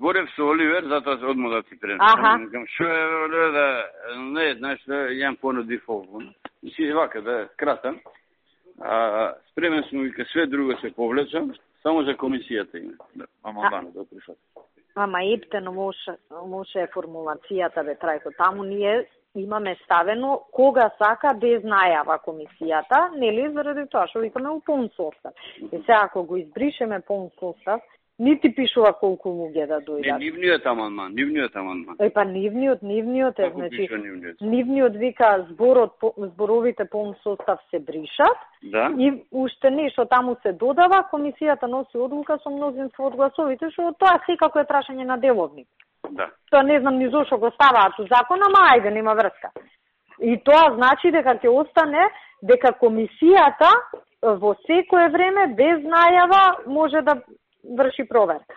зборев со Оливер, затоа се одмо да ти пренесам. Аха. Викам, шо е, Оливер, да, не, знаеш, јам понуди фолку. И си вака, да кратам. Спремен сум, вика, све друго се повлечам, само за комисијата има. Да, амандман, да прифатам. Ама ептено може е формулацијата, бе, Трајко. Таму ние имаме ставено кога сака без најава комисијата, нели, заради тоа што викаме у полн состав. И сега, ако го избришеме полн состав, нити пишува колку луѓе да дојдат. Не, нивниот амандман. Па нивниот е, значи, нивниот? нивниот вика зборовите полн состав се бришат, Да. и уште нешто таму се додава, комисијата носи одлука со мнозинство од гласовите, што тоа секако е прашање на деловник. Да. Тоа не знам ни зошто го ставаат у закон, ама ајде, нема врска. И тоа значи дека ќе остане дека комисијата во секое време без најава може да врши проверка.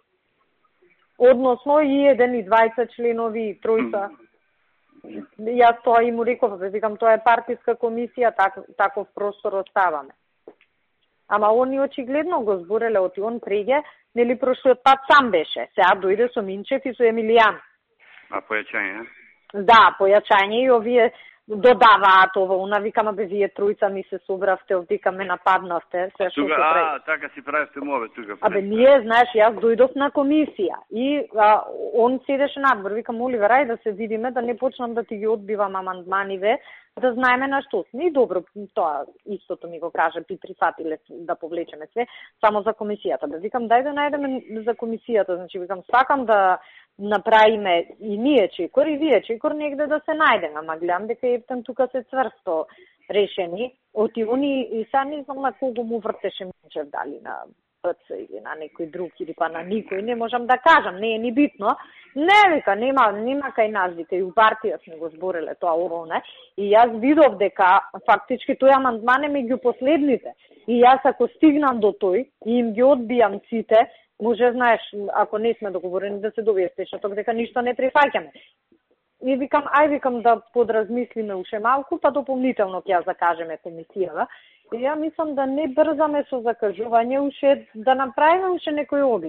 Односно и 1 и 20 членови и тројца. Јас тоа и му реков, викам, тоа е партиска комисија, таков простор оставаме. Ама они очигледно го збореле оти он преге, нели прошлиот пат сам беше. Сега дојде со Минчев и со Емилијан. А појачање, Да, појачање и овие додаваат ова, она викама бе вие тројца ми се собравте, овдека ме нападнавте, се што се прави. Така си правите мове тука. Абе, ние, знаеш, јас дојдов на комисија и он седеше надвор, викам, Оливер, ај да се видиме, да не почнам да ти ги одбивам амандманиве, да знаеме на што сме. И добро, тоа истото ми го каже, прифатиле да повлечеме све, само за комисијата. Да викам, дај да најдеме за комисијата, значи, викам, сакам да направиме и ние Чекор, и вие Чекор, негде да се најдеме, ама гледам дека ептен тука се цврсто решени, оти они, и са не знам на кого му вртеше Минчев, дали на ПЦ или на некој друг, или па на никој, не можам да кажам, не е ни битно. Не, вика, нема кај нас, вика, и у партија сме го збореле тоа ово, не. И јас видов дека фактички тој амандман е меѓу последните. И јас ако стигнам до тој и им ги одбијам сите, може, знаеш, ако не сме договорени да се добие стечнаток, дека ништо не прифаќаме. И викам, викам да подразмислиме уште малку, па дополнително ќе ја закажеме комисијава. И ја мислам да не брзаме со закажување, уште да направиме уште некој обид.